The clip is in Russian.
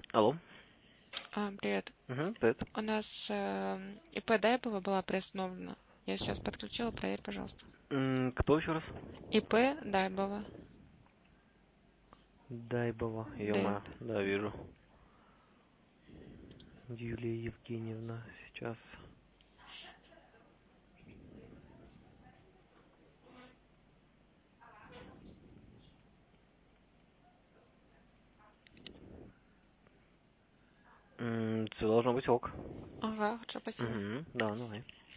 Алло. Привет. Привет. У нас ИП Дайбова была приостановлена. Я сейчас подключила, проверь, пожалуйста. Кто еще раз? ИП Дайбова. Дайбова, Д. ё-моё, да, вижу. Юлия Евгеньевна, сейчас. Все должно быть ок. Ага, хорошо, спасибо. Да, давай.